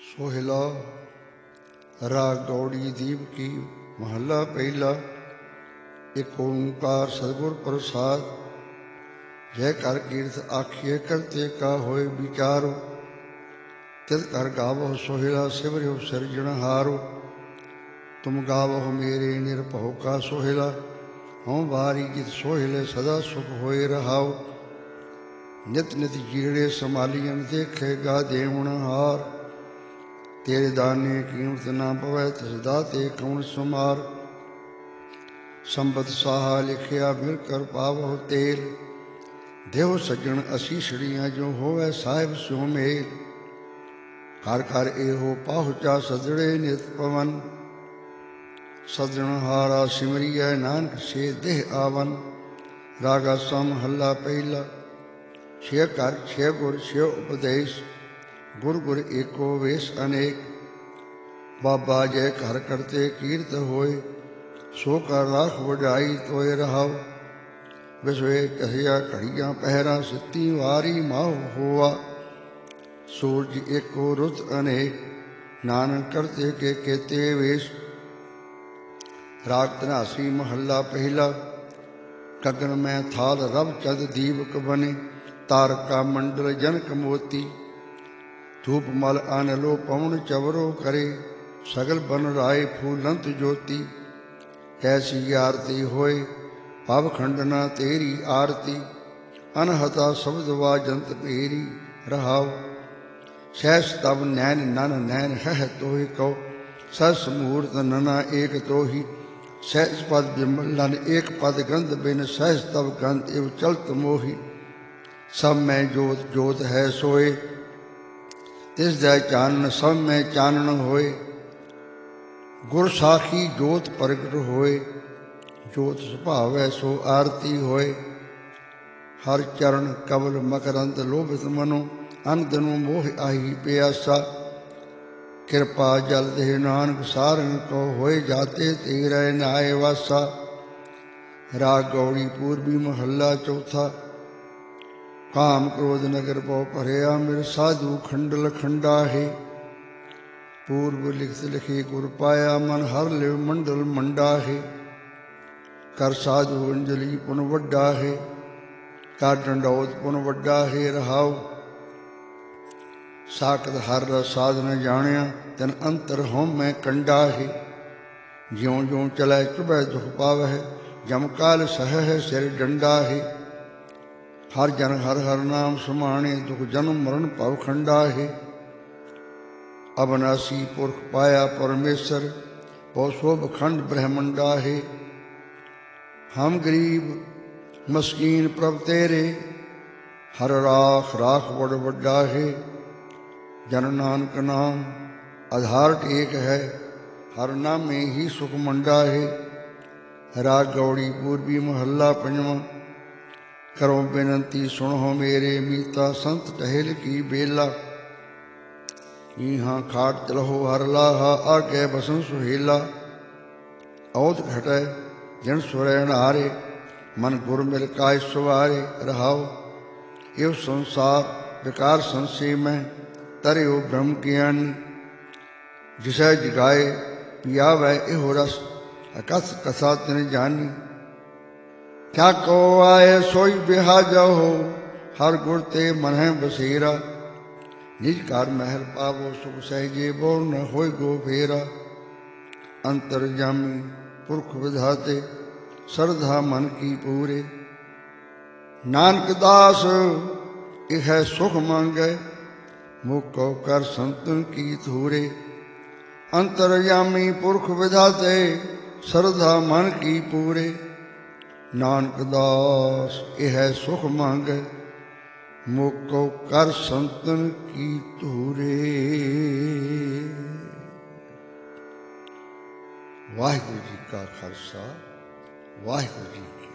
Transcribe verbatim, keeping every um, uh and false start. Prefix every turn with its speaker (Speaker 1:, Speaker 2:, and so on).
Speaker 1: सोहिला राग गौड़ी दीप की महला पहला। एक ओंकार सतगुर प्रसाद। जय कर कीर्त आखिए करते का होए विचारो। तित कर गावो सोहिला सिवरियो सिरजनहारो। तुम गावो मेरे निरभव का सोहिला। हों बारी जित सोहिले सदा सुख होए रहाओ। नित नित जीड़े संभालियन देखेगा देवण हार। तेरे दाने कीमत ना पवै तिस दाते कौन सुमार। संबत साहा लिखिया मिल कर पावो तेल। देव सज्जन असीसड़ियाँ जो होवै साहिब स्यो मेल। कर कर एहो पाहुचा सजड़े नित पवन। सजन हारा सिमरिया नानक से देह आवन। रागा सम हल्ला पहला। छे कर छे गुर छे उपदेश। गुर गुर एको वेश अनेक। बाबा जय घर करते कीर्त होए। सो कर राख वडाई तोय रहाओ। विसवे कहिया घड़ियाँ पहरा सिती वारी माहो होआ। सूरज एको रुत अनेक। नानक करते के केते वेश। राग धनासी महला पहला। गगन में थाल रव चंद दीपक बने। तारका मंडल जनक मोती। धूप मल आनलो पवन चवरो करे। सगल बन राय फूलंत ज्योति। कैसी आरती होए पव खंडना तेरी आरती। अनहता शब्द वाजंत पेरी रहाओ। सहस तब नैन नन नैन है तोहि कहो। सहस मुहूर्त नना एक तोहि। सहस पद बिमल नन एक पद गंध बिन। सहस तब गंध एव चलत मोहि। सब में जोत जोत है सोए। तिस दै चानन सब में चानन होए। गुर साखी जोत प्रगट होए। जोत सुभावै सो आरती होए। हर चरण कवल मकरंद लोभित मनो। अन दिनो मोह आही प्यासा। कृपा जल देह नानक सारंग को होए जाते तेरे नाय वासा। राग गौड़ी पूर्वी महला चौथा। काम क्रोध नगर पौ भरया मेरे साधु खंडल खंडा है। पूर्व लिखत लिखी गुर पाया मन हर लिव मंडल मंडा है। कर साधु अंजलि पुन वड्डा है। कर डंडौत पुन वड्डा है रहाओ। साकत हर रस साधन जानिया तन अंतर होम में कंडा है। ज्यों ज्यों चलै चुभै दुख पावै। जमकाल सह है सिर डंडा है। हर जन हर हर नाम समाणे। दुख जन्म मरण भव खंडा है। अविनाशी पुरख पाया परमेश्वर। बहु शोभ खंड ब्रह्मंडा है। हम गरीब मस्कीन प्रभ तेरे। हर राख राख बड़ वड्डा है। जन नानक नाम आधार टेक है। हर नाम में ही सुख मंडा है। राग गौड़ी पूर्वी महला पंजवा। करो बेनती सुनो मेरे मीता संत टहल की बेला। यहाँ खाट चलहो हर लाहा आगे बसन सुहेला। औत घटै जन सुरैन हारे। मन गुर मिल काय सवारे रहाओ। एव संसार विकार संशय में तरे हो ब्रह्म ज्ञानी। जिसै जगाए पियावै एहो रस। अकथ कथा तिन जानी। क्या को आए सोई बिहाजा हो। हर गुर ते मन है बसेरा। निज घर महल पावो सुख सहजे बोल न होय गो फेरा। अंतर जामी पुरख विधाते श्रद्धा मन की पूरे। नानक दास इह सुख मांगे। मुको कर संतन की धूरे। अंतर जामी पुरख विधाते श्रद्धा मन की पूरे। नानक दास यह सुख मांगे। मुको कर संतन की धूरे। वाहिगुरु जी का खालसा वाहिगुरु जी की